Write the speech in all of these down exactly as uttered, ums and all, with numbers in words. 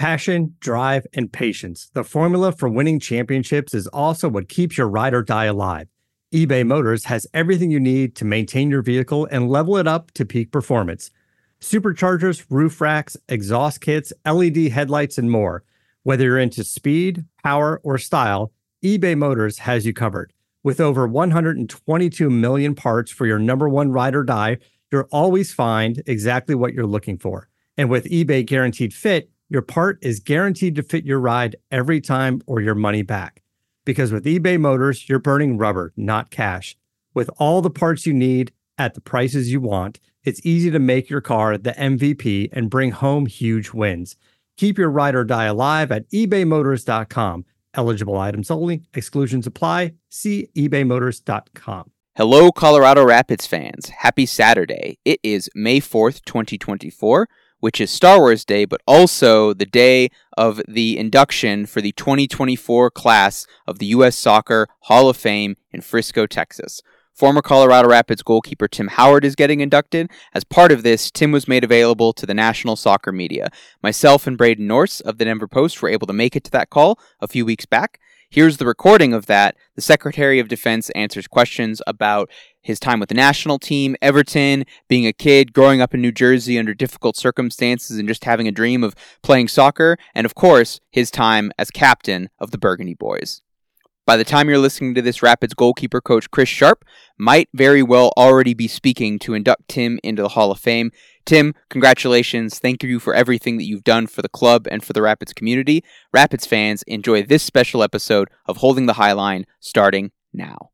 Passion, drive, and patience. The formula for winning championships is also what keeps your ride or die alive. eBay Motors has everything you need to maintain your vehicle and level it up to peak performance. Superchargers, roof racks, exhaust kits, L E D headlights, and more. Whether you're into speed, power, or style, eBay Motors has you covered. With over one hundred twenty-two million parts for your number one ride or die, you'll always find exactly what you're looking for. And with eBay Guaranteed Fit, your part is guaranteed to fit your ride every time or your money back. Because with eBay Motors, you're burning rubber, not cash. With all the parts you need at the prices you want, it's easy to make your car the M V P and bring home huge wins. Keep your ride or die alive at ebay motors dot com. Eligible items only. Exclusions apply. See ebay motors dot com. Hello, Colorado Rapids fans. Happy Saturday. It is May fourth, twenty twenty-four, which is Star Wars Day, but also the day of the induction for the twenty twenty-four class of the U S Soccer Hall of Fame in Frisco, Texas. Former Colorado Rapids goalkeeper Tim Howard is getting inducted. As part of this, Tim was made available to the national soccer media. Myself and Braden Norse of the Denver Post were able to make it to that call a few weeks back. Here's the recording of that. The Secretary of Defense answers questions about his time with the national team, Everton, being a kid, growing up in New Jersey under difficult circumstances and just having a dream of playing soccer, and of course, his time as captain of the Burgundy Boys. By the time you're listening to this, Rapids goalkeeper coach Chris Sharp might very well already be speaking to induct Tim into the Hall of Fame. Tim, congratulations. Thank you for everything that you've done for the club and for the Rapids community. Rapids fans, enjoy this special episode of Holding the High Line starting now.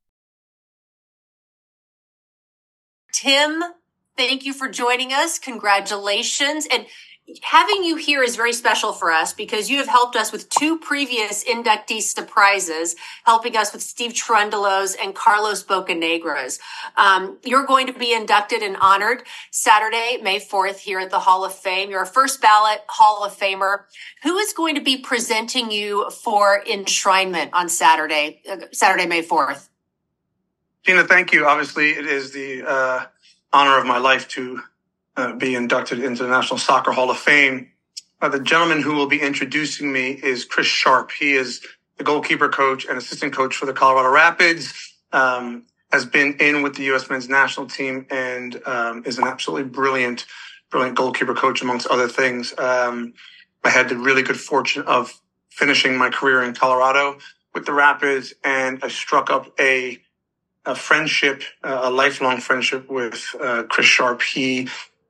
Tim, thank you for joining us. Congratulations. And having you here is very special for us because you have helped us with two previous inductee surprises, helping us with Steve Cherundolo's and Carlos Bocanegra's. Um, you're going to be inducted and honored Saturday, May fourth, here at the Hall of Fame. You're a first ballot Hall of Famer. Who is going to be presenting you for enshrinement on Saturday, uh, Saturday, May fourth? Gina, thank you. Obviously, it is the uh, honor of my life to Uh, be inducted into the National Soccer Hall of Fame. Uh, the gentleman who will be introducing me is Chris Sharp. He is the goalkeeper coach and assistant coach for the Colorado Rapids, um, has been in with the U S men's national team, and um, is an absolutely brilliant, brilliant goalkeeper coach, amongst other things. Um, I had the really good fortune of finishing my career in Colorado with the Rapids, and I struck up a a friendship, uh, a lifelong friendship with uh, Chris Sharp. He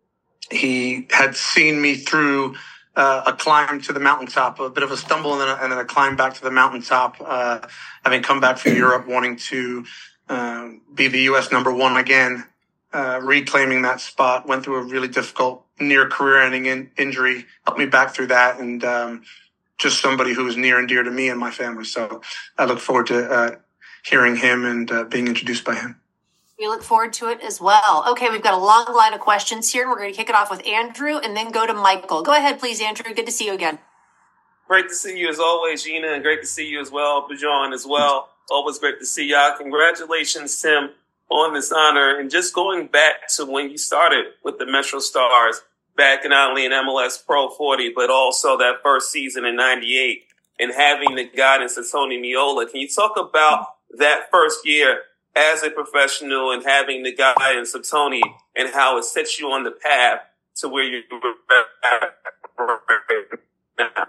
He had seen me through uh, a climb to the mountaintop, a bit of a stumble, and then a, and then a climb back to the mountaintop, uh, having come back from Europe, wanting to uh, be the U S number one again, uh, reclaiming that spot. Went through a really difficult near career-ending in, injury, helped me back through that, and um, just somebody who is near and dear to me and my family. So I look forward to uh, hearing him and uh, being introduced by him. We look forward to it as well. Okay, we've got a long line of questions here, and we're going to kick it off with Andrew and then go to Michael. Go ahead, please, Andrew. Good to see you again. Great to see you as always, Gina, and great to see you as well, Bajan, as well. Always great to see y'all. Congratulations, Tim, on this honor. And just going back to when you started with the Metro Stars, back in not only in M L S Pro forty, but also that first season in ninety-eight, and having the guidance of Tony Meola. Can you talk about that first year as a professional and having the guidance of Tony, and how it sets you on the path to where you're now?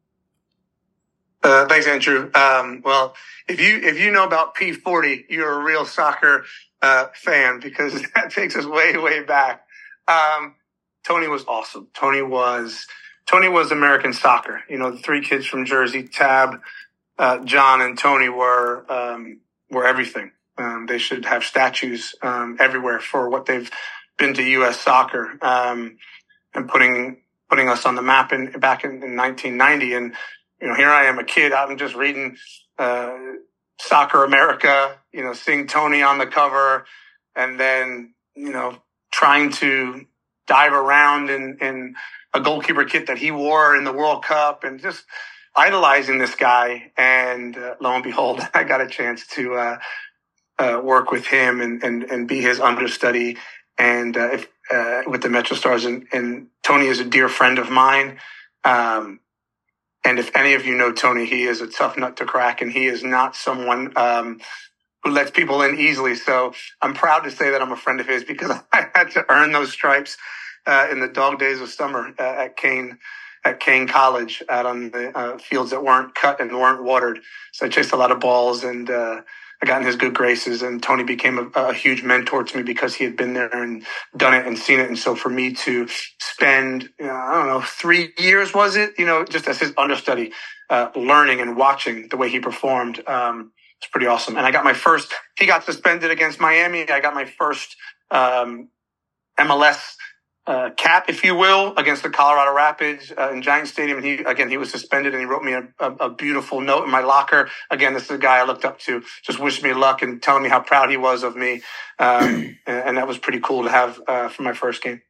Uh, thanks, Andrew. Um, well, if you, if you know about P forty, you're a real soccer, uh, fan, because that takes us way, way back. Um, Tony was awesome. Tony was, Tony was American soccer. You know, the three kids from Jersey, Tab, uh, John and Tony were, um, were everything. Um, they should have statues, um, everywhere for what they've been to U S soccer, um, and putting, putting us on the map in, back in, in nineteen ninety. And, you know, here I am, a kid, I'm just reading, uh, Soccer America, you know, seeing Tony on the cover, and then, you know, trying to dive around in, in a goalkeeper kit that he wore in the World Cup, and just idolizing this guy. And uh, lo and behold, I got a chance to, uh, Uh, work with him and, and, and be his understudy, and uh, if, uh, with the Metro Stars. And, and Tony is a dear friend of mine. Um, And if any of you know Tony, he is a tough nut to crack, and he is not someone um, who lets people in easily. So I'm proud to say that I'm a friend of his because I had to earn those stripes uh, in the dog days of summer uh, at Kane. at Kane College out on the uh, fields that weren't cut and weren't watered. So I chased a lot of balls, and uh, I got in his good graces. And Tony became a, a huge mentor to me because he had been there and done it and seen it. And so for me to spend, you know, I don't know, three years, was it, you know, just as his understudy, uh, learning and watching the way he performed, um, it's pretty awesome. And I got my first, he got suspended against Miami. I got my first um, M L S Uh, cap, if you will, against the Colorado Rapids uh, in Giant Stadium. And he, again, he was suspended, and he wrote me a, a, a beautiful note in my locker. Again, this is a guy I looked up to, just wishing me luck and telling me how proud he was of me. Um, and, and that was pretty cool to have uh, for my first game.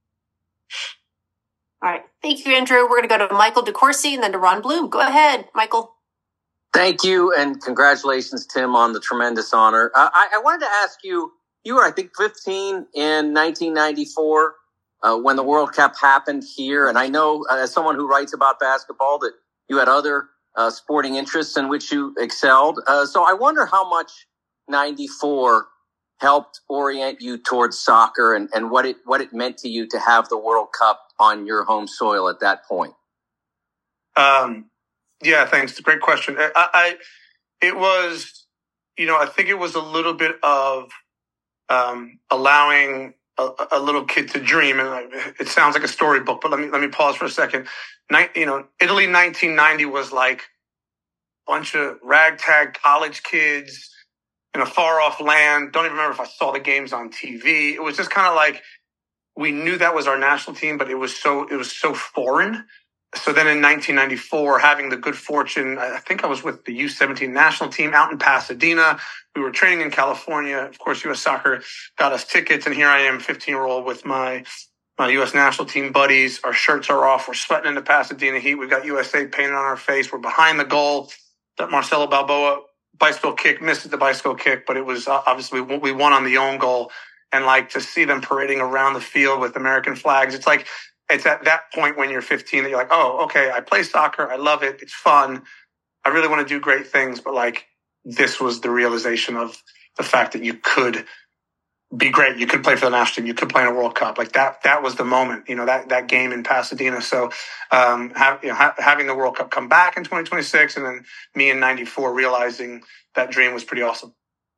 All right. Thank you, Andrew. We're going to go to Michael DeCourcy and then to Ron Bloom. Go ahead, Michael. Thank you, and congratulations, Tim, on the tremendous honor. Uh, I, I wanted to ask you, you were, I think, fifteen in nineteen ninety-four. Uh, when the World Cup happened here. And I know uh, as someone who writes about basketball that you had other uh, sporting interests in which you excelled. Uh, so I wonder how much ninety-four helped orient you towards soccer and, and what it what it meant to you to have the World Cup on your home soil at that point. Um, yeah, thanks. It's a great question. I, I, it was, you know, I think it was a little bit of um, allowing A, a little kid to dream, and it sounds like a storybook. But let me let me pause for a second. Nin, you know, Italy nineteen ninety was like a bunch of ragtag college kids in a far off land. Don't even remember if I saw the games on T V. It was just kind of like we knew that was our national team, but it was so it was so foreign. So then in nineteen ninety-four, having the good fortune, I think I was with the U seventeen national team out in Pasadena. We were training in California. Of course, U S Soccer got us tickets. And here I am, fifteen-year-old with my, my U S national team buddies. Our shirts are off. We're sweating in the Pasadena heat. We've got U S A painted on our face. We're behind the goal. That Marcelo Balboa bicycle kick, missed the bicycle kick, but it was obviously we won on the own goal. And like to see them parading around the field with American flags, it's like, it's at that point when you're fifteen that you're like, oh, okay, I play soccer. I love it. It's fun. I really want to do great things. But like, this was the realization of the fact that you could be great. You could play for the national team. You could play in a World Cup. Like that, that was the moment, you know, that, that game in Pasadena. So, um, have, you know, ha- having the World Cup come back in twenty twenty-six and then me in ninety-four realizing that dream was pretty awesome.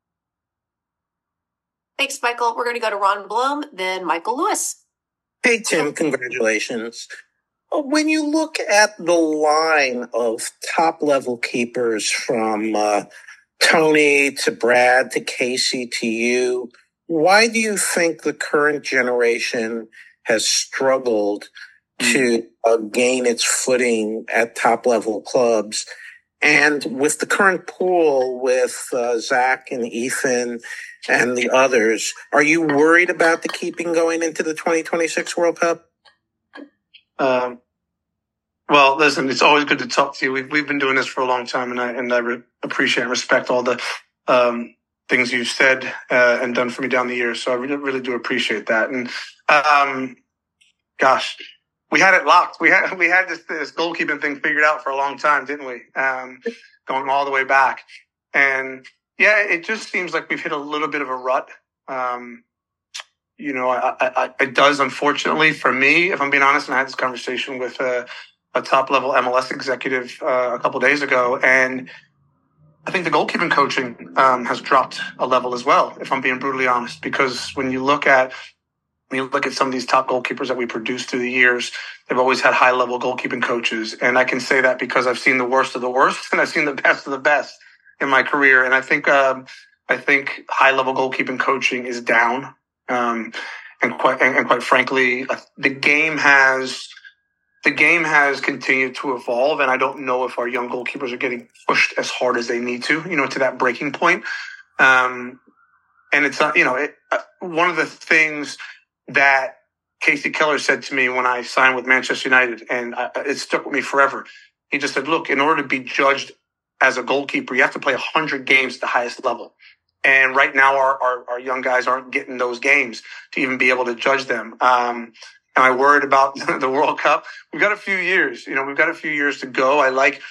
Thanks, Michael. We're going to go to Ron Bloom, then Michael Lewis. Hey, Tim, congratulations. When you look at the line of top-level keepers from uh, Tony to Brad to Casey to you, why do you think the current generation has struggled to uh, gain its footing at top-level clubs? And with the current pool with uh, Zach and Ethan and the others, are you worried about the keeping going into the twenty twenty-six World Cup? Um, well, listen, it's always good to talk to you. We've, we've been doing this for a long time, and I, and I re- appreciate and respect all the um, things you've said uh, and done for me down the years. So I really, really do appreciate that. And um, gosh, we had it locked. We had we had this, this goalkeeping thing figured out for a long time, didn't we? Um, going all the way back. And yeah, it just seems like we've hit a little bit of a rut. Um, you know, I, I, it does, unfortunately, for me, if I'm being honest. And I had this conversation with a, a top-level M L S executive uh, a couple of days ago, and I think the goalkeeping coaching um, has dropped a level as well, if I'm being brutally honest. Because when you look at when you look at some of these top goalkeepers that we produced through the years, they've always had high-level goalkeeping coaches. And I can say that because I've seen the worst of the worst, and I've seen the best of the best in my career. And I think um, I think high-level goalkeeping coaching is down. Um, and quite and, and quite frankly, the game has the game has continued to evolve. And I don't know if our young goalkeepers are getting pushed as hard as they need to, you know, to that breaking point. Um, and it's not, you know, it, uh, one of the things that Casey Keller said to me when I signed with Manchester United, and I, it stuck with me forever. He just said, look, in order to be judged as a goalkeeper, you have to play one hundred games at the highest level. And right now, our, our, our young guys aren't getting those games to even be able to judge them. Um, Am I worried about the World Cup? We've got a few years. You know, we've got a few years to go. I like,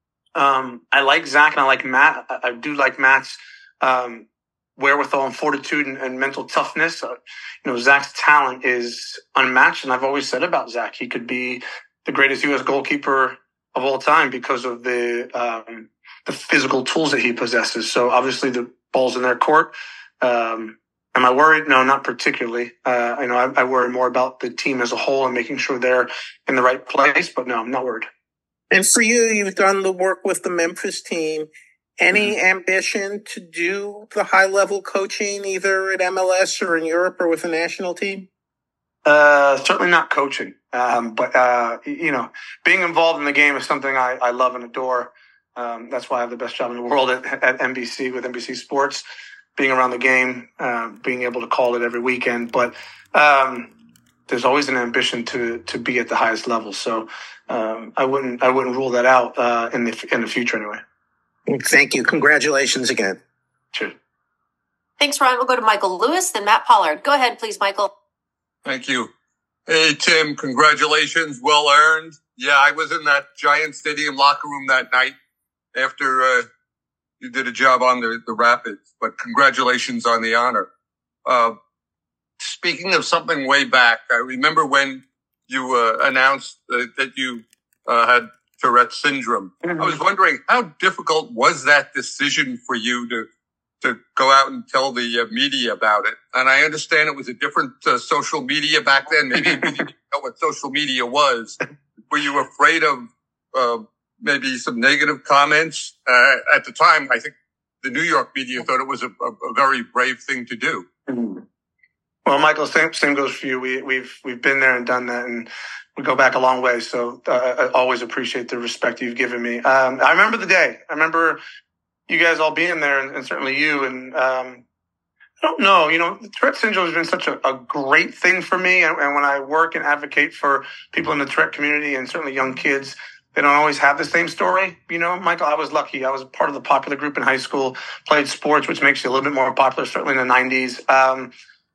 um, I like Zach and I like Matt. I, I do like Matt's um, wherewithal and fortitude and, and mental toughness. Uh, you know, Zach's talent is unmatched, and I've always said about Zach, he could be the greatest U S goalkeeper of all time because of the um, the physical tools that he possesses. So obviously, the ball's in their court. Um, Am I worried? No, not particularly. Uh, you know, I, I worry more about the team as a whole and making sure they're in the right place. But no, I'm not worried. And for you, you've done the work with the Memphis team. Any mm-hmm. ambition to do the high-level coaching, either at M L S or in Europe or with the national team? Uh, certainly not coaching. Um, but, uh, you know, being involved in the game is something I, I love and adore. Um, that's why I have the best job in the world at, at N B C with N B C Sports. Being around the game, uh, being able to call it every weekend. But um, there's always an ambition to to be at the highest level. So um, I wouldn't I wouldn't rule that out uh, in the in the future anyway. Thank you. Congratulations again. Sure. Thanks, Ron. We'll go to Michael Lewis, then Matt Pollard. Go ahead, please, Michael. Thank you. Hey, Tim, congratulations. Well earned. Yeah, I was in that Giant Stadium locker room that night after uh, you did a job on the, the Rapids, but congratulations on the honor. Uh, speaking of something way back, I remember when you uh, announced uh, that you uh, had Tourette's syndrome. Mm-hmm. I was wondering, how difficult was that decision for you to to go out and tell the uh, media about it? And I understand it was a different uh, social media back then. Maybe you didn't know what social media was. Were you afraid of uh, maybe some negative comments? Uh, at the time, I think the New York media thought it was a, a, a very brave thing to do. Mm-hmm. Well, Michael, same, same goes for you. We, we've we've been there and done that, and we go back a long way. So uh, I always appreciate the respect you've given me. Um, I remember the day. I remember you guys all being there, and, and certainly you. And um, I don't know, you know, Tourette syndrome has been such a, a great thing for me. And, and when I work and advocate for people in the Tourette community, and certainly young kids, they don't always have the same story. You know, Michael, I was lucky. I was part of the popular group in high school, played sports, which makes you a little bit more popular, certainly in the nineties. Um,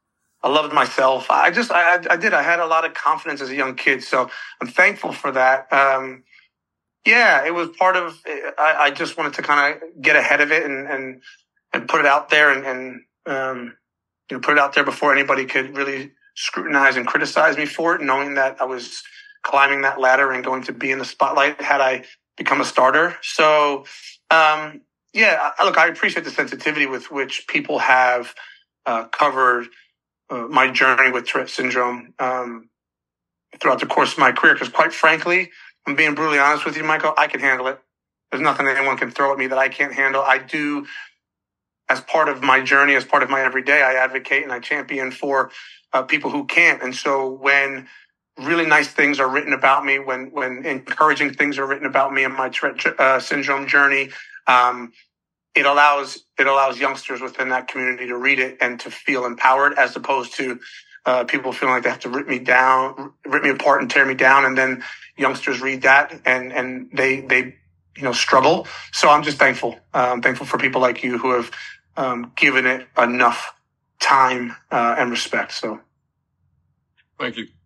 I loved myself. I just, I, I did. I had a lot of confidence as a young kid. So I'm thankful for that. Um, yeah, it was part of, I, I just wanted to kind of get ahead of it and, and, and put it out there and, and, um, you know, put it out there before anybody could really scrutinize and criticize me for it, knowing that I was climbing that ladder and going to be in the spotlight had I become a starter. So, um, yeah, look, I appreciate the sensitivity with which people have, uh, covered, Uh, my journey with Tourette syndrome um, throughout the course of my career. Because quite frankly, I'm being brutally honest with you, Michael, I can handle it. There's nothing anyone can throw at me that I can't handle. I do, as part of my journey, as part of my everyday, I advocate and I champion for uh, people who can't. And so when really nice things are written about me, when when encouraging things are written about me and my Tourette uh, syndrome journey, um, It allows it allows youngsters within that community to read it and to feel empowered, as opposed to uh, people feeling like they have to rip me down, rip me apart, and tear me down. And then youngsters read that and and they they you know struggle. So I'm just thankful. Uh, I'm thankful for people like you who have um, given it enough time uh, and respect. So, thank you.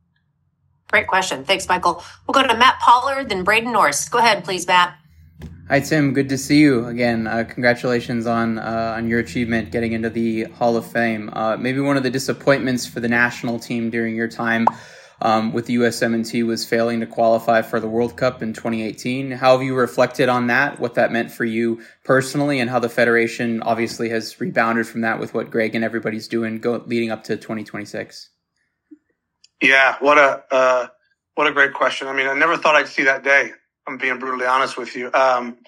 Great question. Thanks, Michael. We'll go to Matt Pollard, then Braden Norris. Go ahead, please, Matt. Hi, Tim. Good to see you again. Uh, congratulations on uh, on your achievement getting into the Hall of Fame. Uh, maybe one of the disappointments for the national team during your time um, with the U S M N T was failing to qualify for the World Cup in twenty eighteen. How have you reflected on that, what that meant for you personally, and how the Federation obviously has rebounded from that with what Greg and everybody's doing go, leading up to twenty twenty-six? Yeah, what a uh, what a great question. I mean, I never thought I'd see that day. I'm being brutally honest with you. Um,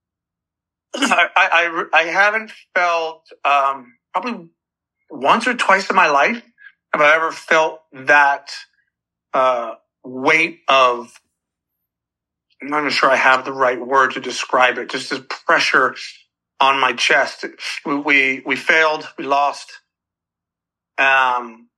I, I, I haven't felt, um, probably once or twice in my life have I ever felt that, uh, weight of, I'm not even sure I have the right word to describe it. Just this pressure on my chest. We, we, we failed. We lost. Um,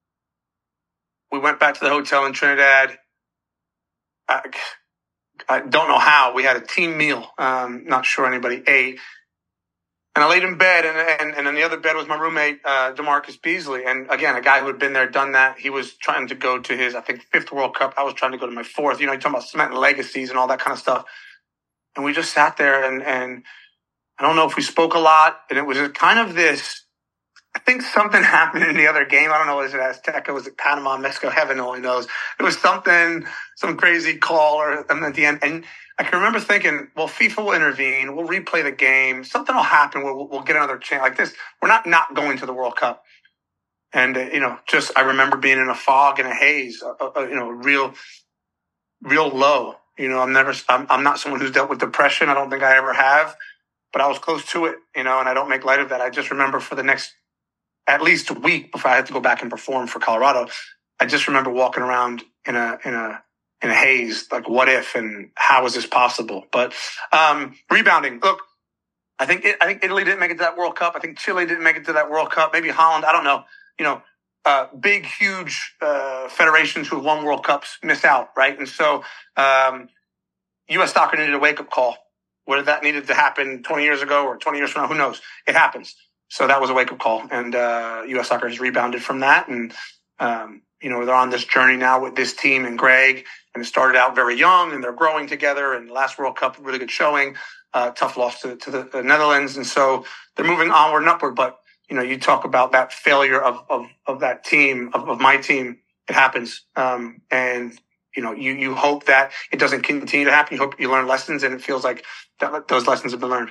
we went back to the hotel in Trinidad. I, I don't know how. We had a team meal. Um, not sure anybody ate. And I laid in bed, and and, and in the other bed was my roommate, uh, DeMarcus Beasley. And again, a guy who had been there, done that. He was trying to go to his, I think, fifth World Cup. I was trying to go to my fourth. You know, you're talking about cementing legacies and all that kind of stuff. And we just sat there, and, and I don't know if we spoke a lot. And it was kind of this, I think something happened in the other game. I don't know, was it Azteca? Was it Panama, Mexico? Heaven only knows. It was something, some crazy call or and at the end. And I can remember thinking, well, FIFA will intervene. We'll replay the game. Something will happen. We'll, we'll get another chance like this. We're not not going to the World Cup. And, uh, you know, just I remember being in a fog and a haze, uh, uh, you know, real, real low. You know, I'm never, I'm, I'm not someone who's dealt with depression. I don't think I ever have, but I was close to it, you know, and I don't make light of that. I just remember for the next at least a week before I had to go back and perform for Colorado, I just remember walking around in a, in a, in a haze, like what if and how is this possible? But um, rebounding, look, I think it, I think Italy didn't make it to that World Cup. I think Chile didn't make it to that World Cup. Maybe Holland, I don't know. You know, uh, big, huge uh, federations who have won World Cups miss out, right? And so um, U S soccer needed a wake-up call. Whether that needed to happen twenty years ago or twenty years from now, who knows? It happens. So that was a wake-up call, and uh, U S soccer has rebounded from that. And um, you know, they're on this journey now with this team and Greg. And it started out very young, and they're growing together. And the last World Cup, really good showing. Uh, tough loss to, to the, the Netherlands, and so they're moving onward and upward. But you know, you talk about that failure of of, of that team, of, of my team. It happens, um, and you know, you you hope that it doesn't continue to happen. You hope you learn lessons, and it feels like that those lessons have been learned.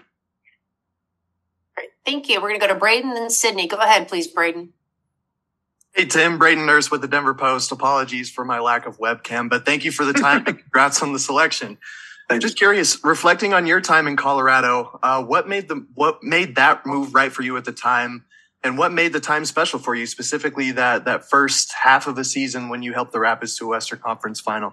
Great, thank you. We're going to go to Braden and Sydney. Go ahead, please, Braden. Hey, Tim, Braden Nurse with the Denver Post. Apologies for my lack of webcam, but thank you for the time. Congrats on the selection. I'm just curious, reflecting on your time in Colorado, uh, what made the what made that move right for you at the time, and what made the time special for you, specifically that that first half of the season when you helped the Rapids to a Western Conference final?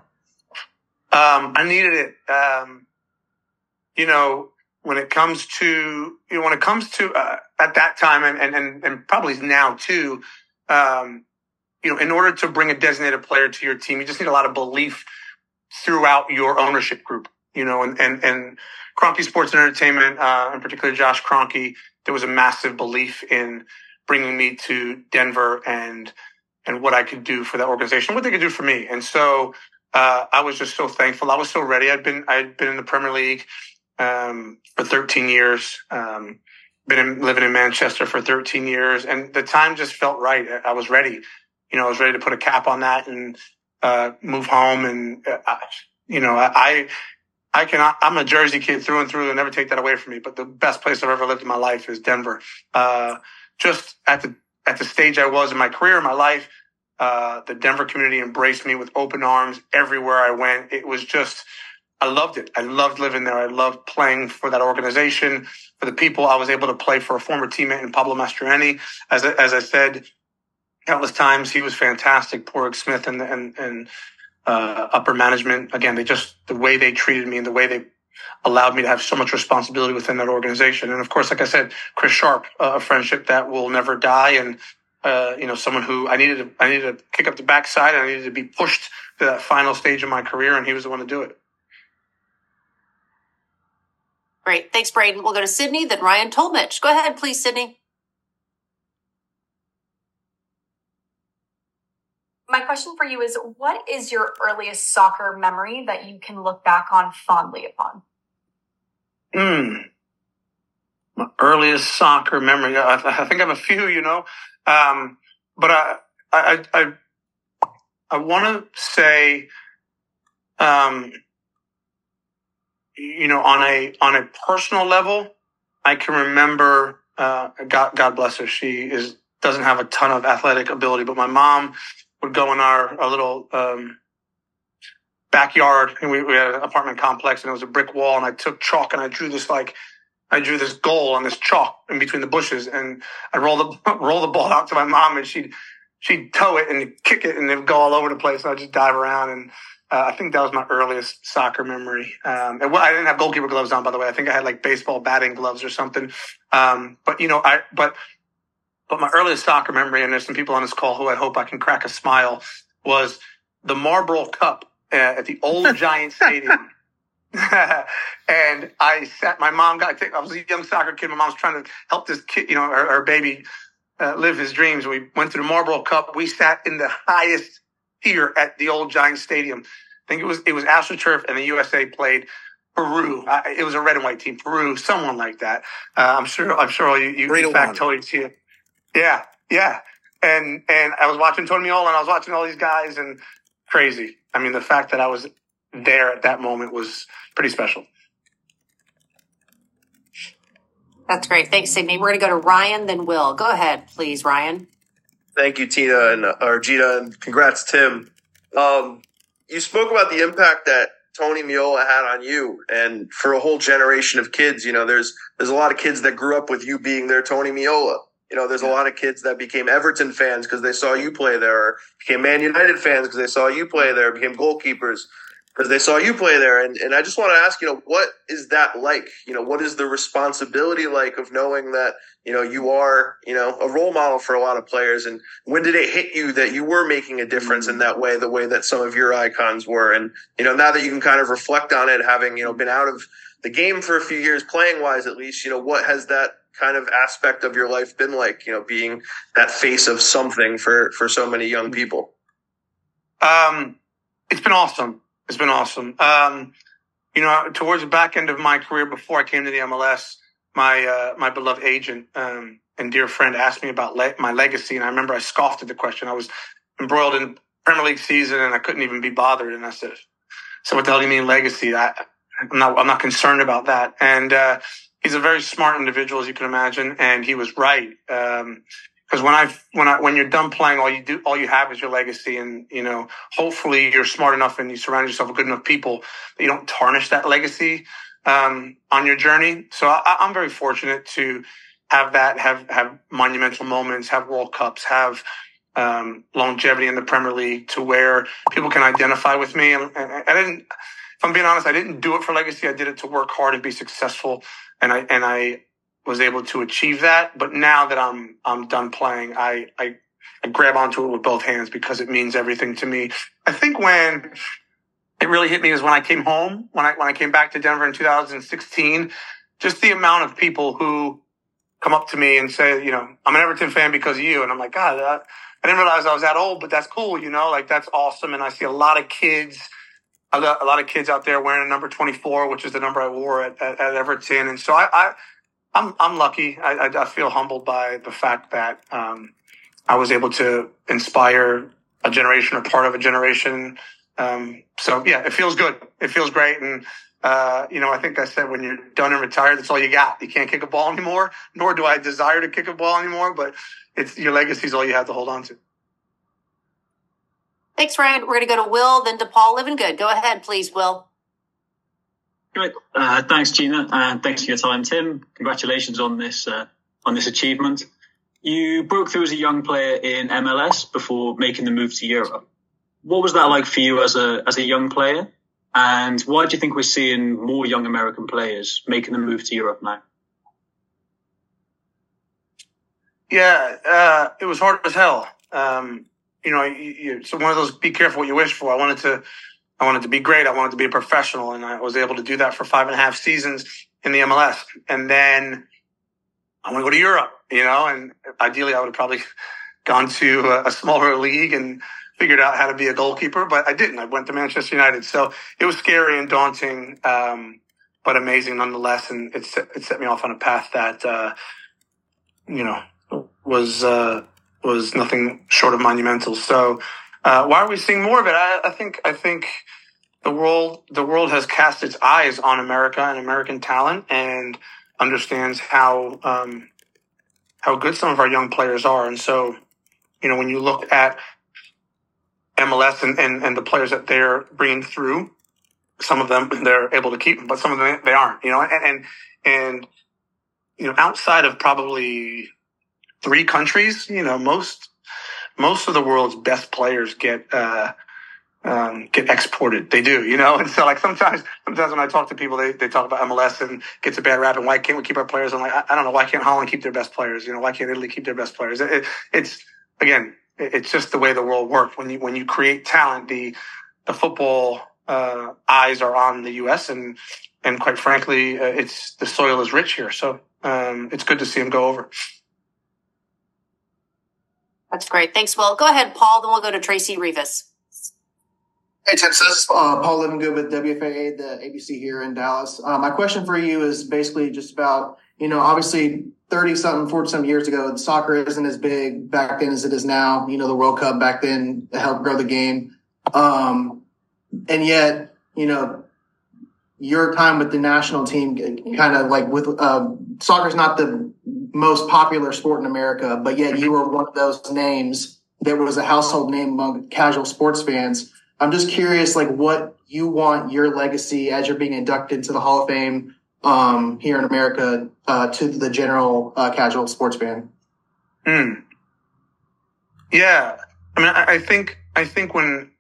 Um, I needed it. Um, you know, when it comes to you know when it comes to uh, at that time and and and probably now too. Um, you know, in order to bring a designated player to your team, you just need a lot of belief throughout your ownership group, you know, and, and, and Kroenke Sports and Entertainment, uh, in particular, Josh Kroenke, there was a massive belief in bringing me to Denver and, and what I could do for that organization, what they could do for me. And so, uh, I was just so thankful. I was so ready. I'd been, I'd been in the Premier League, um, for thirteen years, um, been in, living in Manchester for thirteen years, and the time just felt right. I was ready. You know, I was ready to put a cap on that and uh, move home. And, uh, you know, I, I cannot, I'm a Jersey kid through and through, and never take that away from me. But the best place I've ever lived in my life is Denver. Uh, just at the, at the stage I was in my career, in my life, uh, the Denver community embraced me with open arms everywhere I went. It was just, I loved it. I loved living there. I loved playing for that organization, for the people. I was able to play for a former teammate in Pablo Mastroeni. As I, as I said countless times, he was fantastic. Porrick Smith and and, and uh, upper management. Again, they just the way they treated me and the way they allowed me to have so much responsibility within that organization. And of course, like I said, Chris Sharp, uh, a friendship that will never die, and uh, you know, someone who I needed to I needed to kick up the backside. I needed to be pushed to that final stage of my career, and he was the one to do it. Great. Thanks, Braden. We'll go to Sydney, then Ryan Tolmich. Go ahead, please, Sydney. My question for you is, what is your earliest soccer memory that you can look back on fondly upon? Hmm. My earliest soccer memory. I, I think I have a few, you know, um, but I, I, I, I want to say, um, you know, on a, on a personal level, I can remember, uh, God, God bless her. She is, doesn't have a ton of athletic ability, but my mom would go in our, our little, um, backyard, and we, we had an apartment complex, and it was a brick wall, and I took chalk and I drew this, like, I drew this goal on this chalk in between the bushes, and I roll the, roll the ball out to my mom, and she'd, she'd tow it and kick it, and it would go all over the place. And I'd just dive around, and, Uh, I think that was my earliest soccer memory. Um, and I didn't have goalkeeper gloves on, by the way. I think I had like baseball batting gloves or something. Um, but you know, I, but, but my earliest soccer memory, and there's some people on this call who I hope I can crack a smile, was the Marlboro Cup uh, at the old Giant Stadium. And I sat, my mom got, I was a young soccer kid. My mom's trying to help this kid, you know, her, her baby uh, live his dreams. We went to the Marlboro Cup. We sat in the highest tier at the old Giant Stadium. I think it was, it was AstroTurf, and the U S A played Peru. Uh, it was a red and white team. Peru, someone like that. Uh, I'm sure, I'm sure you, you in fact told it to you. Yeah. Yeah. And, and I was watching Tony Meola, and I was watching all these guys, and crazy. I mean, the fact that I was there at that moment was pretty special. That's great. Thanks, Sydney. We're going to go to Ryan, then Will. Go ahead, please, Ryan. Thank you, Tina and or Gina, and congrats, Tim. Um, you spoke about the impact that Tony Meola had on you, and for a whole generation of kids. You know, there's there's a lot of kids that grew up with you being their Tony Meola. You know, there's a lot of kids that became Everton fans because they saw you play there, or became Man United fans because they saw you play there, became goalkeepers because they saw you play there. And, and I just want to ask, you know, what is that like? You know, what is the responsibility like of knowing that, you know, you are, you know, a role model for a lot of players? And when did it hit you that you were making a difference in that way, the way that some of your icons were? And, you know, now that you can kind of reflect on it, having, you know, been out of the game for a few years, playing wise at least, you know, what has that kind of aspect of your life been like, you know, being that face of something for, for so many young people? Um, it's been awesome. It's been awesome. Um, you know, towards the back end of my career, before I came to the M L S, my, uh, my beloved agent, um, and dear friend asked me about le- my legacy. And I remember I scoffed at the question. I was embroiled in Premier League season, and I couldn't even be bothered. And I said, so what the hell do you mean legacy? I, I'm not, I'm not concerned about that. And, uh, he's a very smart individual, as you can imagine. And he was right. Um, Because when I when I when you're done playing, all you do all you have is your legacy, and you know, hopefully you're smart enough and you surround yourself with good enough people that you don't tarnish that legacy um, on your journey. So I, I'm very fortunate to have that, have have monumental moments, have World Cups, have um, longevity in the Premier League, to where people can identify with me. And, and I didn't, if I'm being honest, I didn't do it for legacy. I did it to work hard and be successful, and I and I. was able to achieve that. But now that I'm, I'm done playing, I, I, I grab onto it with both hands because it means everything to me. I think when it really hit me is when I came home, when I, when I came back to Denver in two thousand sixteen, just the amount of people who come up to me and say, you know, I'm an Everton fan because of you. And I'm like, God, I, I didn't realize I was that old, but that's cool. You know, like that's awesome. And I see a lot of kids, a lot of kids out there wearing a number twenty-four, which is the number I wore at, at, at Everton. And so I, I, I'm I'm lucky. I, I, I feel humbled by the fact that um, I was able to inspire a generation or part of a generation. Um, so yeah, it feels good. It feels great. And uh, you know, I think I said when you're done and retired, that's all you got. You can't kick a ball anymore. Nor do I desire to kick a ball anymore. But it's your legacy is all you have to hold on to. Thanks, Ryan. We're going to go to Will, then to Paul Livingood. Go ahead, please, Will. Great. Uh, thanks, Gina, and thanks for your time, Tim. Congratulations on this uh, on this achievement. You broke through as a young player in M L S before making the move to Europe. What was that like for you as a as a young player? And why do you think we're seeing more young American players making the move to Europe now? Yeah, uh, it was hard as hell. Um, you know, you, you, it's one of those be careful what you wish for. I wanted to. I wanted to be great. I wanted to be a professional, and I was able to do that for five and a half seasons in the M L S. And then I want to go to Europe, you know, and ideally I would have probably gone to a, a smaller league and figured out how to be a goalkeeper, but I didn't. I went to Manchester United. So it was scary and daunting, um, but amazing nonetheless. And it set, it set me off on a path that, uh, you know, was, uh, was nothing short of monumental. So, Uh, why are we seeing more of it? I, I think, I think the world, the world has cast its eyes on America and American talent and understands how, um, how good some of our young players are. And so, you know, when you look at M L S and, and, and the players that they're bringing through, some of them they're able to keep them, but some of them they aren't, you know, and, and, and, you know, outside of probably three countries, you know, most, Most of the world's best players get uh, um, get exported. They do, you know. And so, like sometimes, sometimes when I talk to people, they, they talk about M L S and gets a bad rap. And why can't we keep our players? I'm like, I, I don't know. Why can't Holland keep their best players? You know, why can't Italy keep their best players? It, it, it's again, it, it's just the way the world works. When you when you create talent, the the football uh, eyes are on the U S and and quite frankly, uh, it's the soil is rich here. So um, it's good to see him go over. That's great. Thanks, Will. Go ahead, Paul. Then we'll go to Tracy Rivas. Hey, Tim. So this is uh, Paul Livingood with W F A A, the A B C here in Dallas. Uh, my question for you is basically just about, you know, obviously thirty-something, forty-something years ago, soccer isn't as big back then as it is now. You know, the World Cup back then helped grow the game. Um, and yet, you know, your time with the national team kind of like with uh, soccer's not the most popular sport in America, but yet you were one of those names that was a household name among casual sports fans. I'm just curious, like, what you want your legacy as you're being inducted into the Hall of Fame um, here in America uh, to the general uh, casual sports fan. Hmm. Yeah, I mean, I, I think I think when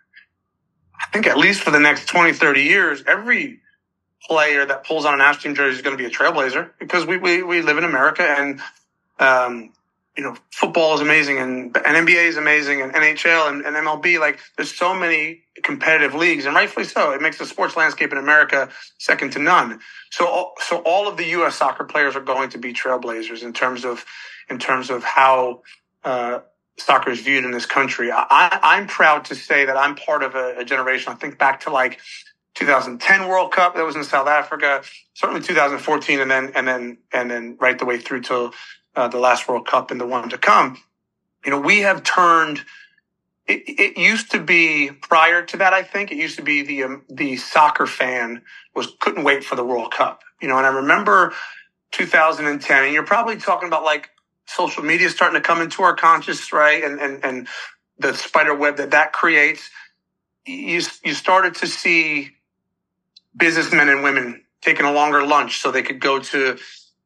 I think at least for the next twenty, thirty years, every player that pulls on a national team jersey is going to be a trailblazer because we we we live in America and. Um, You know, football is amazing and, and N B A is amazing and N H L and, and M L B. Like, there's so many competitive leagues, and rightfully so. It makes the sports landscape in America second to none. So, so all of the U S soccer players are going to be trailblazers in terms of, in terms of how uh, soccer is viewed in this country. I, I'm proud to say that I'm part of a, a generation. I think back to like two thousand ten World Cup that was in South Africa, certainly two thousand fourteen, and then and then and then right the way through till. Uh, the last World Cup and the one to come. You know, we have turned, it, it used to be prior to that, I think, it used to be the, um, the soccer fan was, couldn't wait for the World Cup. You know, and I remember two thousand ten, and you're probably talking about like social media starting to come into our conscious, right? And, and, and the spider web that that creates. You, you started to see businessmen and women taking a longer lunch so they could go to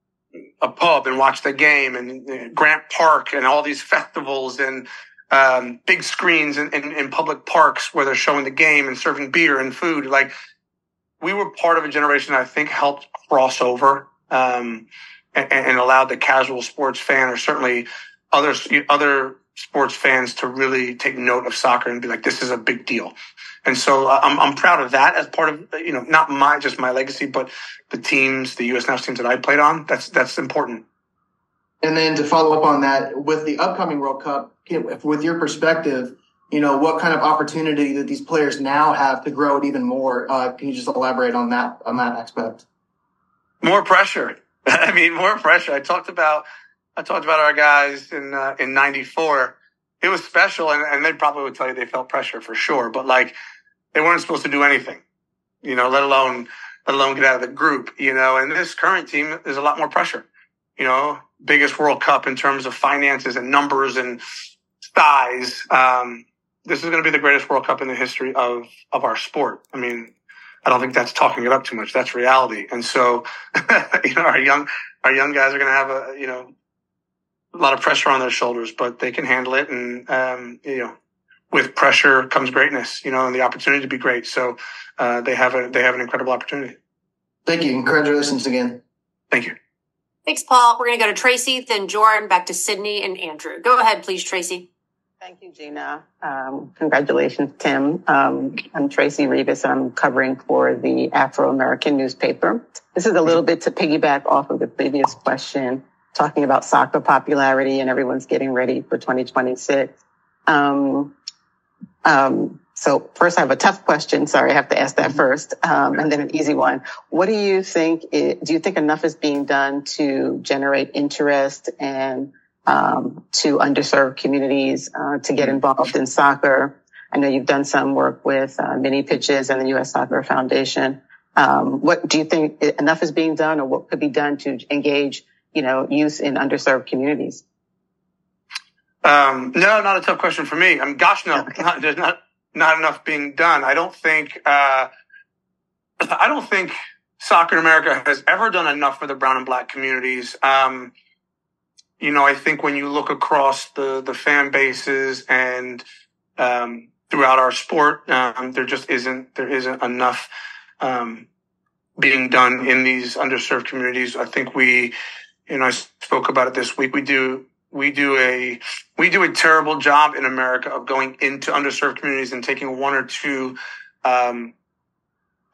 a pub and watch the game, and Grant Park and all these festivals and um, big screens in, in, in public parks where they're showing the game and serving beer and food. Like, we were part of a generation that I think helped cross over um, and, and allowed the casual sports fan, or certainly other other sports fans, to really take note of soccer and be like, this is a big deal. And so I'm I'm proud of that as part of, you know, not my just my legacy, but the teams, the U S national teams that I played on. That's that's important. And then to follow up on that, with the upcoming World Cup, with your perspective, you know, what kind of opportunity that these players now have to grow it even more? Uh, can you just elaborate on that on that aspect? More pressure. I mean, more pressure. I talked about I talked about our guys in uh, in ninety-four. It was special, and, and they probably would tell you they felt pressure for sure. But like, they weren't supposed to do anything, you know, let alone let alone get out of the group, you know. And this current team, there's a lot more pressure, you know. Biggest World Cup in terms of finances and numbers and size. Um, this is going to be the greatest World Cup in the history of of our sport. I mean, I don't think that's talking it up too much. That's reality. And so, you know, our young our young guys are going to have a you know. a lot of pressure on their shoulders, but they can handle it. And, um, you know, with pressure comes greatness, you know, and the opportunity to be great. So, uh, they have a, they have an incredible opportunity. Thank you. Congratulations again. Thank you. Thanks, Paul. We're going to go to Tracy, then Jordan, back to Sydney and Andrew. Go ahead, please, Tracy. Thank you, Gina. Um, congratulations, Tim. Um, I'm Tracy Rivas. I'm covering for the Afro-American newspaper. This is a little bit to piggyback off of the previous question, talking about soccer popularity, and everyone's getting ready for twenty twenty-six. Um, um, so first I have a tough question. Sorry, I have to ask that first. Um, and then an easy one. What do you think, it, do you think enough is being done to generate interest and, um, to underserved communities, uh, to get involved in soccer? I know you've done some work with, uh, Mini Pitches and the U S Soccer Foundation. Um, what do you think enough is being done, or what could be done to engage, you know, youth in underserved communities? Um, no, not a tough question for me. I mean, gosh, no, okay. not, there's not, not enough being done. I don't think, uh, I don't think soccer in America has ever done enough for the brown and black communities. Um, you know, I think when you look across the, the fan bases and, um, throughout our sport, um, there just isn't, there isn't enough, um, being done in these underserved communities. I think we, you know, I spoke about it this week. We do, we do a, we do a terrible job in America of going into underserved communities and taking one or two, um,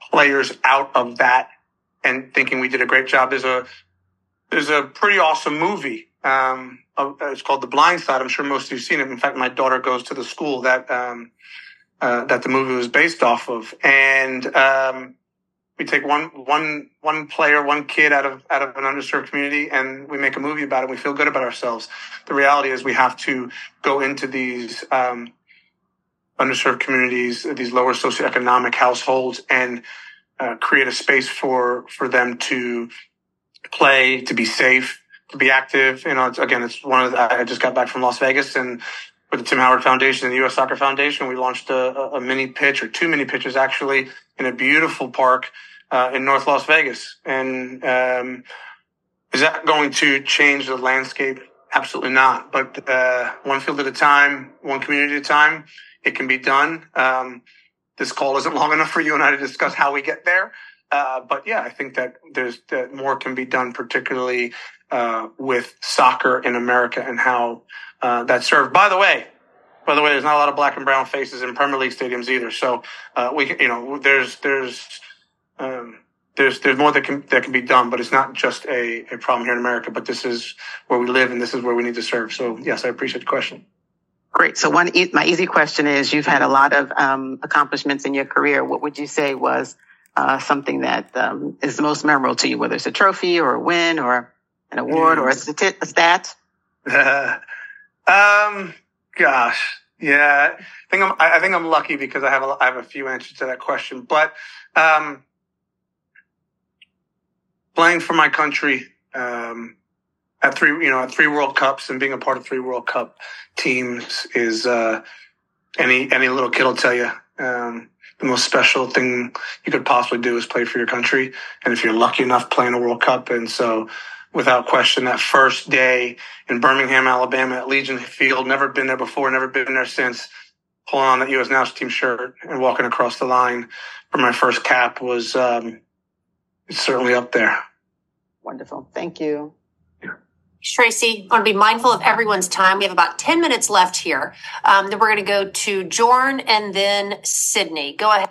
players out of that and thinking we did a great job. There's a, there's a pretty awesome movie. Um, uh, it's called The Blind Side. I'm sure most of you've seen it. In fact, my daughter goes to the school that, um, uh, that the movie was based off of. And, um, we take one, one, one player, one kid out of, out of an underserved community, and we make a movie about it. We feel good about ourselves. The reality is we have to go into these, um, underserved communities, these lower socioeconomic households, and, uh, create a space for, for them to play, to be safe, to be active. You know, it's, again, it's one of the, I just got back from Las Vegas, and with the Tim Howard Foundation and the U S Soccer Foundation, we launched a, a mini pitch, or two mini pitches actually, in a beautiful park uh, in North Las Vegas. And um, is that going to change the landscape? Absolutely not. But uh, one field at a time, one community at a time, it can be done. Um, this call isn't long enough for you and I to discuss how we get there. Uh, but yeah, I think that there's that more can be done, particularly uh, with soccer in America and how uh, that's served. By the way, by the way, there's not a lot of black and brown faces in Premier League stadiums either. So uh, we, you know, there's there's um, there's there's more that can that can be done, but it's not just a, a problem here in America. But this is where we live, and this is where we need to serve. So yes, I appreciate the question. Great. So one, e- my easy question is: you've had a lot of um, accomplishments in your career. What would you say was uh, something that um, is the most memorable to you, whether it's a trophy or a win or an award mm. or a, stati- a stat? um, gosh, yeah, I think I'm. I think I'm lucky because I have a, I have a few answers to that question. But um, playing for my country um, at three, you know, at three World Cups and being a part of three World Cup teams is uh, any any little kid will tell you. Um, the most special thing you could possibly do is play for your country. And if you're lucky enough, playing a World Cup. And so without question, that first day in Birmingham, Alabama at Legion Field, never been there before, never been there since, pulling on that U S national team shirt and walking across the line for my first cap was um, it's certainly up there. Wonderful. Thank you. Tracy, I want to be mindful of everyone's time. We have about ten minutes left here. Um, then we're going to go to Jorn and then Sydney. Go ahead.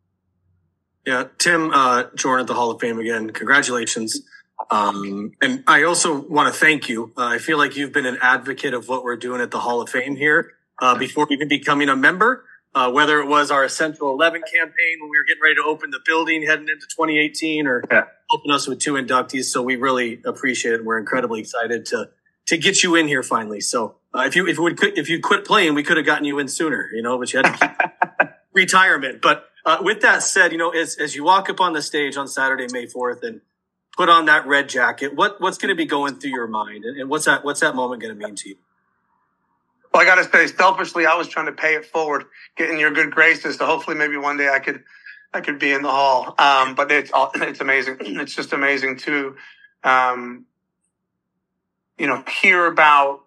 Yeah, Tim, uh, Jorn at the Hall of Fame again. Congratulations. Um, and I also want to thank you. Uh, I feel like you've been an advocate of what we're doing at the Hall of Fame here uh, before even becoming a member, uh, whether it was our Essential eleven campaign when we were getting ready to open the building heading into twenty eighteen, or yeah. helping us with two inductees. So we really appreciate it. We're incredibly excited to to get you in here finally. So uh, if you if you would if you quit playing, we could have gotten you in sooner, you know, but you had to keep retirement. But uh, with that said, you know, as as you walk up on the stage on Saturday, May fourth, and put on that red jacket, what what's going to be going through your mind, and, and what's that what's that moment going to mean to you? Well, I got to say, selfishly, I was trying to pay it forward, get in your good graces, so hopefully maybe one day I could I could be in the hall. Um, but it's it's amazing. It's just amazing to, um, you know, hear about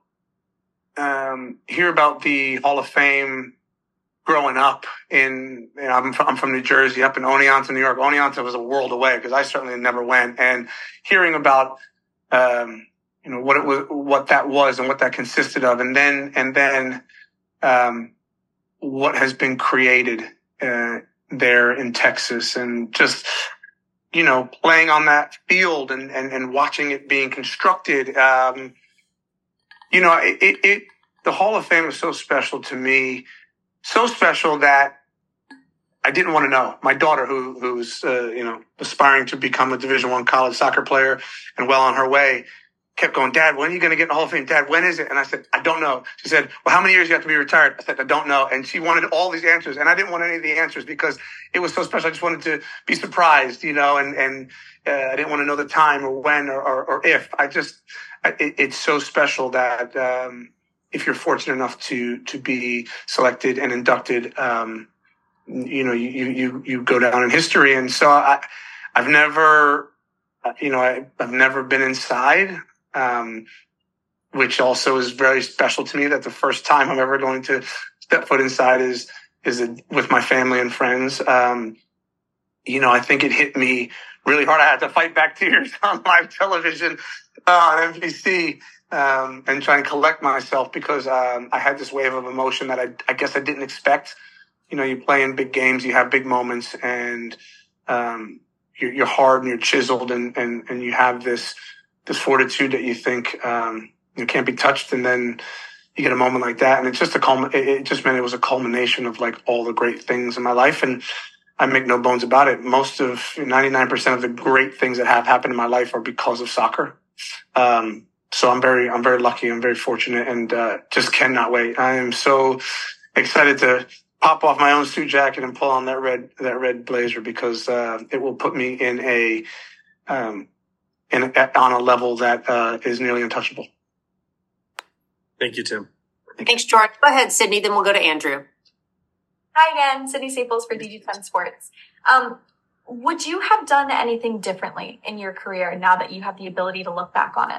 um, hear about the Hall of Fame growing up in. You know, I'm from, I'm from New Jersey, up in Oneonta, New York. Oneonta was a world away because I certainly never went. And hearing about, um, you know, what it was, what that was, and what that consisted of, and then and then um, what has been created. Uh, there in Texas, and just, you know, playing on that field and, and, and watching it being constructed. Um, you know, it, it, it, the Hall of Fame is so special to me, so special that I didn't want to know. My daughter, who, who's, uh, you know, aspiring to become a Division One college soccer player and well on her way, kept going, Dad, when are you going to get in the Hall of Fame? Dad, when is it? And I said, I don't know. She said, well, how many years do you have to be retired? I said, I don't know. And she wanted all these answers. And I didn't want any of the answers because it was so special. I just wanted to be surprised, you know, and, and uh, I didn't want to know the time or when or, or, or if. I just, it, it's so special that um, if you're fortunate enough to to be selected and inducted, um, you know, you, you, you go down in history. And so I, I've never, you know, I, I've never been inside. Um, which also is very special to me, that the first time I'm ever going to step foot inside is, is a, with my family and friends. Um, you know, I think it hit me really hard. I had to fight back tears on live television, uh, on N B C, um, and try and collect myself because, um, I had this wave of emotion that I, I guess I didn't expect. You know, you play in big games, you have big moments, and, um, you're, you're hard and you're chiseled, and, and, and you have this this fortitude that you think um, you can't be touched, and then you get a moment like that, and it's just a culmin- it, it just meant it was a culmination of like all the great things in my life, and I make no bones about it. Most of ninety-nine percent of the great things that have happened in my life are because of soccer. Um, so I'm very, I'm very lucky. I'm very fortunate, and uh, just cannot wait. I am so excited to pop off my own suit jacket and pull on that red, that red blazer, because uh, it will put me in a, um, in a, on a level that uh, is nearly untouchable. Thank you, Tim. Thanks, George. Go ahead, Sydney. Then we'll go to Andrew. Hi again, Sydney Staples for D G ten Sports. Um, would you have done anything differently in your career now that you have the ability to look back on it?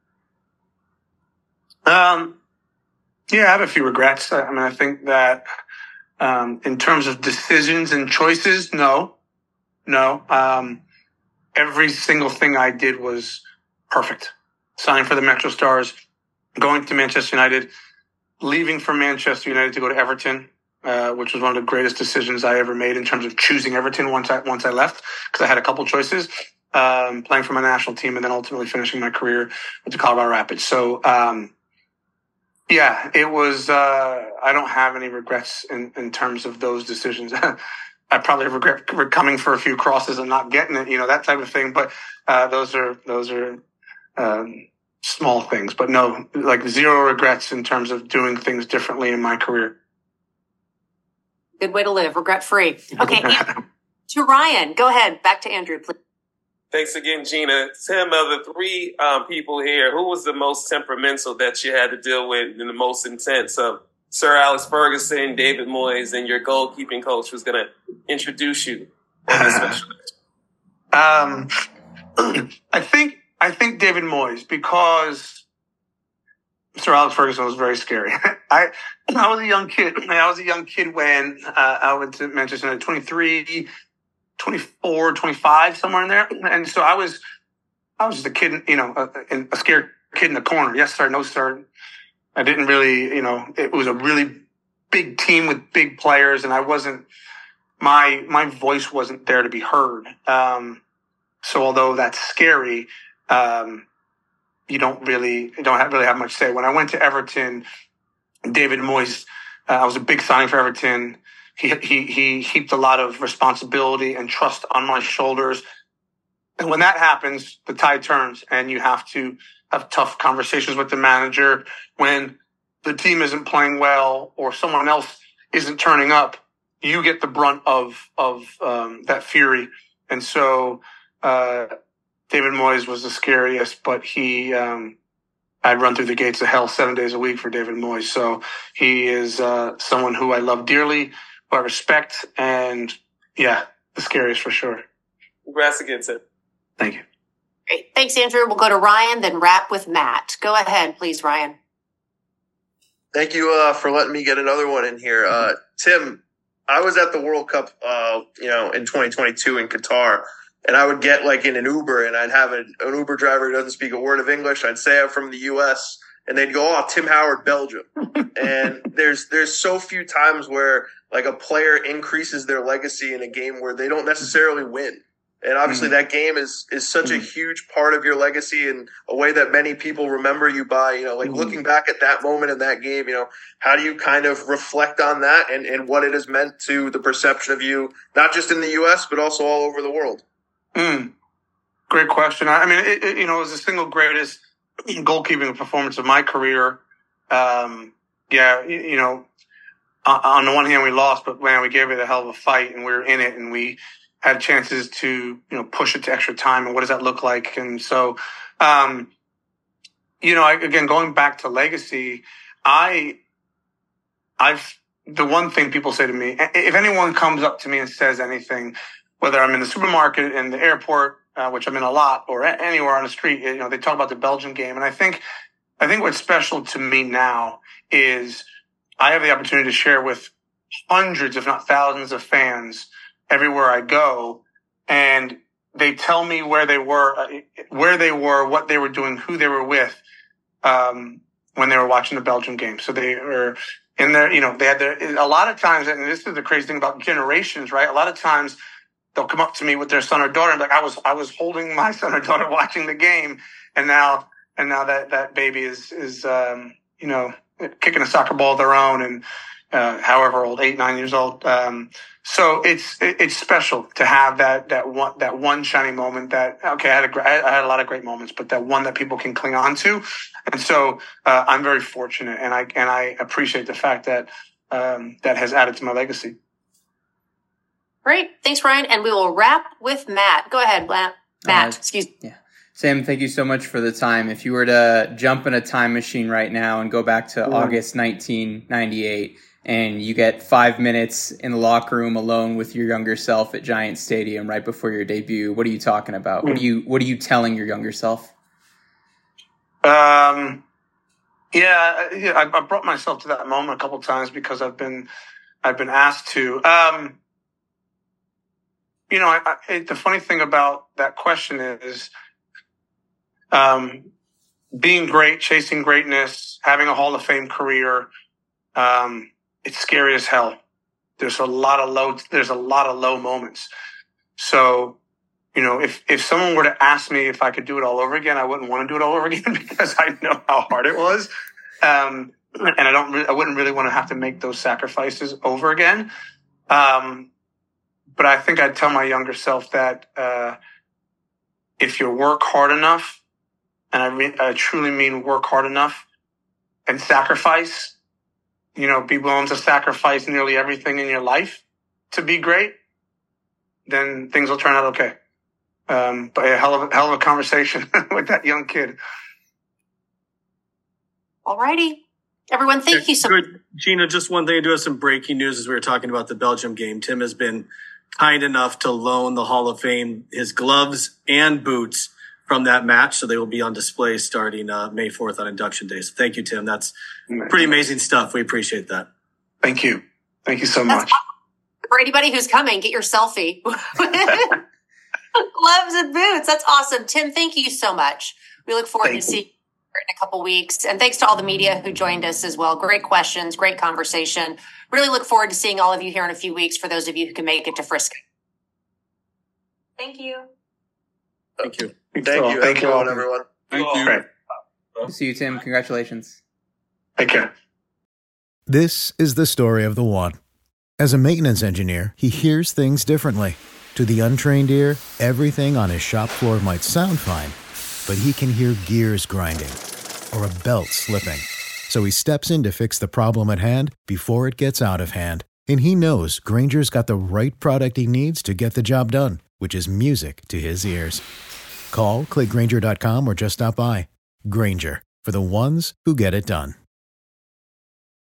Um, yeah, I have a few regrets. I mean, I think that um, in terms of decisions and choices, no, no. Um, every single thing I did was perfect. Signing for the Metro Stars, going to Manchester United, leaving from Manchester United to go to Everton, uh, which was one of the greatest decisions I ever made in terms of choosing Everton once I once I left, because I had a couple choices, um, playing for my national team and then ultimately finishing my career with the Colorado Rapids. So, um, yeah, it was. Uh, I don't have any regrets in, in terms of those decisions. I probably regret coming for a few crosses and not getting it, you know, that type of thing. But uh, those are those are. Um, small things, but no, like zero regrets in terms of doing things differently in my career. Good way to live, regret free. Okay, to Ryan, go ahead. Back to Andrew, please. Thanks again, Gina. Tim, of the three um, people here, who was the most temperamental that you had to deal with and the most intense? Um, Sir Alex Ferguson, David Moyes, and your goalkeeping coach was going to introduce you on this special. Um, I think. I think David Moyes, because Sir Alex Ferguson was very scary. I I was a young kid. I was a young kid when uh, I went to Manchester United, twenty-three, twenty-four, twenty-five, somewhere in there. And so I was I was just a kid, you know, a, a scared kid in the corner. Yes, sir. No, sir. I didn't really, you know, it was a really big team with big players, and I wasn't, my my voice wasn't there to be heard. Um, so although that's scary, Um, you don't really, you don't have, really have much say. When I went to Everton, David Moyes, uh, I was a big signing for Everton. He, he, he heaped a lot of responsibility and trust on my shoulders. And when that happens, the tide turns and you have to have tough conversations with the manager. When the team isn't playing well or someone else isn't turning up, you get the brunt of, of, um, that fury. And so, uh, David Moyes was the scariest, but he, um, I'd run through the gates of hell seven days a week for David Moyes. So he is, uh, someone who I love dearly, who I respect, and yeah, the scariest for sure. Congrats again, Tim. Thank you. Great. Thanks, Andrew. We'll go to Ryan, then wrap with Matt. Go ahead, please, Ryan. Thank you, uh, for letting me get another one in here. Uh, Tim, I was at the World Cup, uh, you know, in twenty twenty-two in Qatar. And I would get like in an Uber and I'd have an, an Uber driver who doesn't speak a word of English. I'd say I'm from the U S and they'd go, "Oh, Tim Howard, Belgium." And there's, there's so few times where like a player increases their legacy in a game where they don't necessarily win. And obviously mm-hmm. that game is, is such mm-hmm. a huge part of your legacy in a way that many people remember you by, you know, like mm-hmm. looking back at that moment in that game, you know, how do you kind of reflect on that and, and what it has meant to the perception of you, not just in the U S, but also all over the world? Mm. Great question. I mean, it, it, you know, it was the single greatest goalkeeping performance of my career. Um, yeah, you, you know, on the one hand we lost, but man, we gave it a hell of a fight and we were in it and we had chances to, you know, push it to extra time. And what does that look like? And so, um, you know, I, again, going back to legacy, I, I've, the one thing people say to me, if anyone comes up to me and says anything, whether I'm in the supermarket, in the airport, uh, which I'm in a lot, or anywhere on the street, you know, they talk about the Belgium game. And I think, I think what's special to me now is I have the opportunity to share with hundreds, if not thousands of fans everywhere I go. And they tell me where they were, uh, where they were, what they were doing, who they were with, um, when they were watching the Belgium game. So they were in there, you know, they had their, a lot of times, and this is the crazy thing about generations, right? A lot of times, they'll come up to me with their son or daughter, and like I was I was holding my son or daughter watching the game, and now and now that that baby is is um, you know, kicking a soccer ball of their own, and uh, however old, eight nine years old. Um, so it's it, it's special to have that that one that one shining moment. That okay, I had a I had a lot of great moments, but that one that people can cling on to, and so uh, I'm very fortunate, and I and I appreciate the fact that um, that has added to my legacy. Great. Thanks, Ryan. And we will wrap with Matt. Go ahead, Matt. Matt, uh, excuse me. Yeah. Sam, thank you so much for the time. If you were to jump in a time machine right now and go back to mm-hmm. August nineteen ninety-eight, and you get five minutes in the locker room alone with your younger self at Giant Stadium right before your debut, what are you talking about? Mm-hmm. What are you What are you telling your younger self? Um, yeah, yeah I, I brought myself to that moment a couple of times because I've been I've been asked to. Um, You know, I, I, the funny thing about that question is um, being great, chasing greatness, having a Hall of Fame career. Um, it's scary as hell. There's a lot of low. There's a lot of low moments. So, you know, if if someone were to ask me if I could do it all over again, I wouldn't want to do it all over again because I know how hard it was, um, and I don't. Re- I wouldn't really want to have to make those sacrifices over again. Um, But I think I'd tell my younger self that uh, if you work hard enough, and I, re- I truly mean work hard enough, and sacrifice, you know, be willing to sacrifice nearly everything in your life to be great, then things will turn out okay. Um, but a hell of a, hell of a conversation with that young kid. All righty. Everyone, thank you so much. Gina, just one thing. I do have some breaking news as we were talking about the Belgium game. Tim has been kind enough to loan the Hall of Fame his gloves and boots from that match. So they will be on display starting uh, May fourth on induction day. So thank you, Tim. That's pretty amazing stuff. We appreciate that. Thank you. Thank you so much. For anybody who's coming, get your selfie. Gloves and boots. That's awesome. Tim, thank you so much. We look forward thank to seeing you in a couple weeks. And thanks to all the media who joined us as well. Great questions, great conversation. Really look forward to seeing all of you here in a few weeks for those of you who can make it to Frisco. Thank you. Thank you. Thank you. Thank, Thank you all, everyone. Thank you. Great. See you, Tim. Congratulations. Take care. This is the story of the one. As a maintenance engineer, he hears things differently. To the untrained ear, everything on his shop floor might sound fine, but he can hear gears grinding or a belt slipping. So he steps in to fix the problem at hand before it gets out of hand. And he knows Grainger's got the right product he needs to get the job done, which is music to his ears. Call, click Grainger dot com, or just stop by. Grainger, for the ones who get it done.